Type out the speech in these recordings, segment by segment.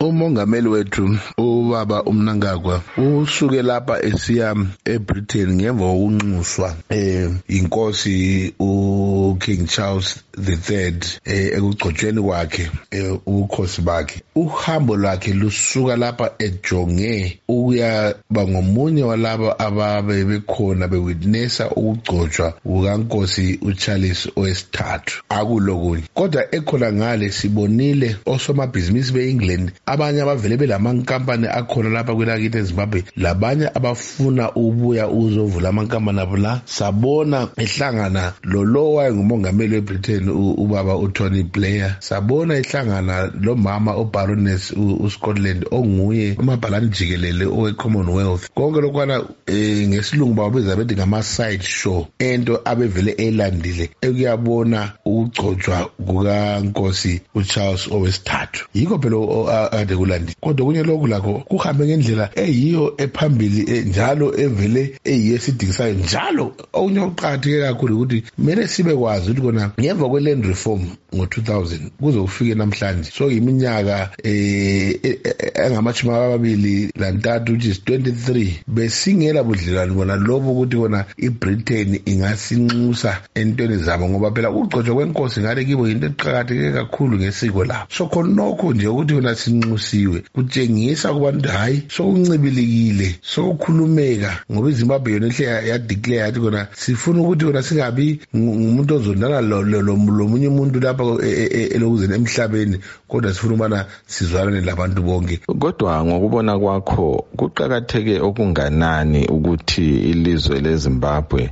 Umongameli wethu ubaba uMnangagwa usuke lapha esiya eBritain ngemva kokunxuswa inkosi uKing Charles III ekugcotshweni kwakhe ubukhosi bakhe. Uhambo lwakhe lusuka lapha ejonge ukuyaba ngomunye walabo ababe bekhona bewitnessa ukugcotshwa kukankosi uCharles III. Akulokunye kodwa ekhona ngale sibonile osomabhizinisi beEngland abanye abavele belamankampani akhona lapha kwelakithi eZimbabwe labanye abafuna ubuya uzovula amankampani abo la. Sabona ehlangana lo wayengumongameli weBritain ubaba uTony Blair, sabona ehlangana lo mama uBaroness uScotland onguye umabhalane jikelele oweCommonwealth. Konke lokwana ngesilungu babiza bethi ngama-side show, ento abevele elandile ekuyabona ukugcotshwa kukankosi uCharles III. Yikho phela ade kulandi kodwa kunye lokhu lakho kuhambe ngendlela eyiyo ephambili njalo evele eyesidikisayo njalo. Okunye okuqakatheke kakhulu ukuthi kumele sibe kwazi ukuthi kona ngemva kwe-land reform ngo-2000 kuze kufike namhlanje, so iminyaka engama-23 which is 23 besingela budlelwano bona lobo ukuthi kona iBritain ingasinxusa entweni zabo, ngoba phela ukugcotshwa kwenkosi ngale kibo yinto eqakatheke kakhulu ngesiko labo. So khonokho nje ukuthi kona sinxusiwe kutshengisa kubantu hayi sokuncibilikile sokukhulumeka, ngoba iZimbabwe yona ehle yadeclare yathi kona sifuna ukuthi kona singabi ngumuntu ozondana lomunye umuntu lapha elokuzeni emhlabeni, kodwa sifuna ukubana sizwalane labantu bonke. Kodwa ngokubona kwakho kuqakatheke okunganani ukuthi ilizwe leZimbabwe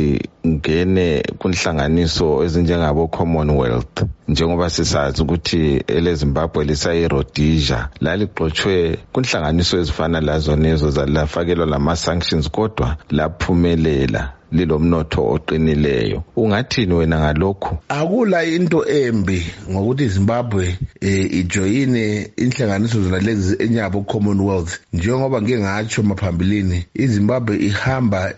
lingene kunhlanganiso ezinjengabo Commonwealth, njengoba sisazi ukuthi eleZimbabwe lisayi-Rhodesia laligxotshwe kunhlanganiso ezifana lazonezo zalafakelwa lama-sanctions kodwa laphumelela lilomnotho oqinileyo. Ungathini wena ngalokho? Akula into embi ngokuthi iZimbabwe ijoyine inhlanganiso zona lezi enyabo Commonwealth, njengoba ngeke ngatsho maphambilini iZimbabwe ihamba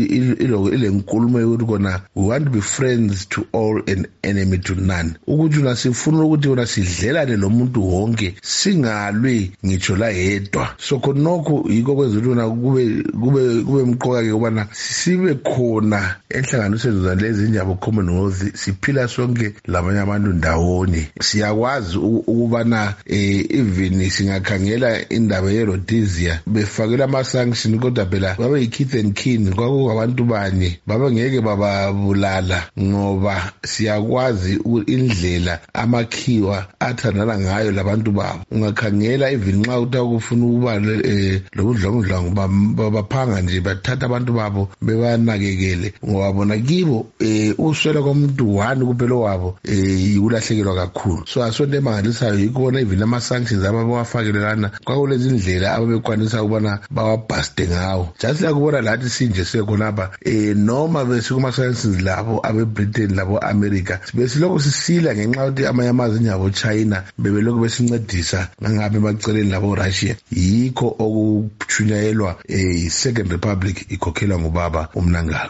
ile nkulumo yokuthi kona we want to be friends to all and enemy to none, ukuthi una sifuna ukuthi wona sidlelane lomuntu wonke singalwi ngitsho la yedwa. So khonokho yiko kwenza ukuthi wona kube mqoka ke ubana sibe khona enhlanganisweni zalezi njabo Commonwealth, siphila sonke labanye abantu ndawonye. Siyakwazi ukubana even singakhangela indaba yeRhodesia befakela ama-sanction kodwa phela babe yi-Keith and Kin, kwakungabantu banye babengeke bababulala, ngoba siyakwazi indlela amakhiwa athandana ngayo labantu babo. Ungakhangela even nxa utakufuna ukuba lobudlwangudlwangu baphanga nje bathatha abantu babo bebanakekele, ngoba bona kibo uswela komuntu wani kuphela wabo yikulahlekelwa kakhulu. So asonto emangalisayo yikubona even ama-sanctions ababewafakelelana kwakulezi ndlela ababekwanisa ukubana bawabhaste ngawo. Just lakubona lathi sinje sekhonapha noma besikuma-sanctions labo abeBritain labo America besilokhu sisila ngenxa yokuthi amanye amazwe njengabo China bebelokhu besincedisa ngangabe emaceleni labo Russia. Yikho okuchunyayelwa i-Second Republic ikhokhelwa ngubaba uMnangagwa.